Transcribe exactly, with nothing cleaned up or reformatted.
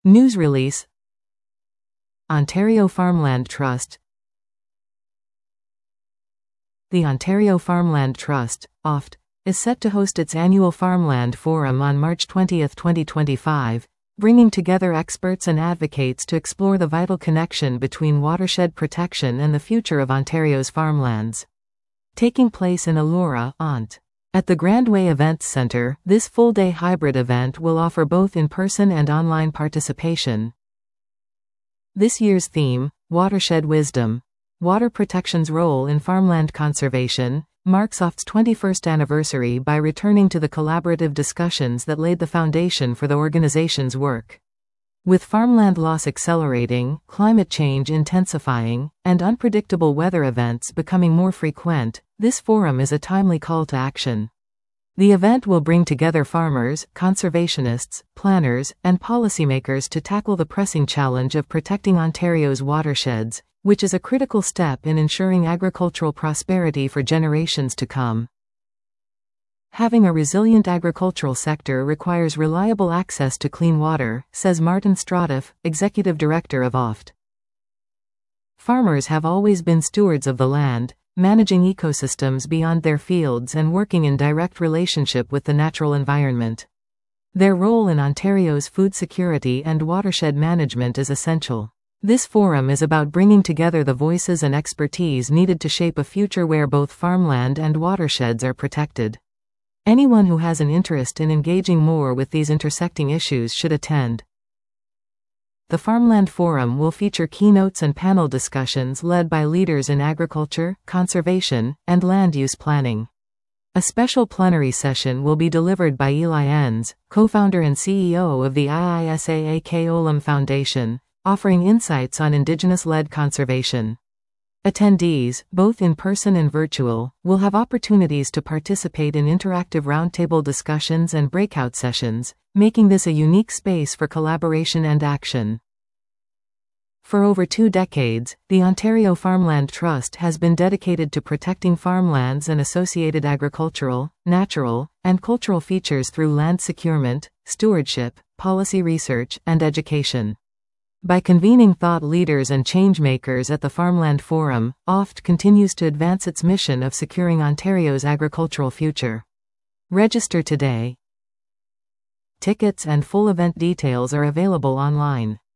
News release. Ontario Farmland Trust. The Ontario Farmland Trust, O F T, is set to host its annual Farmland Forum on March twentieth, twenty twenty-five, bringing together experts and advocates to explore the vital connection between watershed protection and the future of Ontario's farmlands. Taking place in Elora, Ont. At the Grandway Events Centre, this full-day hybrid event will offer both in-person and online participation. This year's theme, Watershed Wisdom. Water protection's role in farmland conservation, marks O F T's twenty-first anniversary by returning to the collaborative discussions that laid the foundation for the organization's work. With farmland loss accelerating, climate change intensifying, and unpredictable weather events becoming more frequent, this forum is a timely call to action. The event will bring together farmers, conservationists, planners, and policymakers to tackle the pressing challenge of protecting Ontario's watersheds, which is a critical step in ensuring agricultural prosperity for generations to come. Having a resilient agricultural sector requires reliable access to clean water, says Martin Stratoff, Executive Director of O F T. Farmers have always been stewards of the land, managing ecosystems beyond their fields and working in direct relationship with the natural environment. Their role in Ontario's food security and watershed management is essential. This forum is about bringing together the voices and expertise needed to shape a future where both farmland and watersheds are protected. Anyone who has an interest in engaging more with these intersecting issues should attend. The Farmland Forum will feature keynotes and panel discussions led by leaders in agriculture, conservation, and land use planning. A special plenary session will be delivered by Eli Enns, co-founder and C E O of the I I S A A K Olam Foundation, offering insights on Indigenous-led conservation. Attendees, both in person and virtual, will have opportunities to participate in interactive roundtable discussions and breakout sessions, making this a unique space for collaboration and action. For over two decades, the Ontario Farmland Trust has been dedicated to protecting farmlands and associated agricultural, natural, and cultural features through land securement, stewardship, policy research, and education. By convening thought leaders and changemakers at the Farmland Forum, O F T continues to advance its mission of securing Ontario's agricultural future. Register today. Tickets and full event details are available online.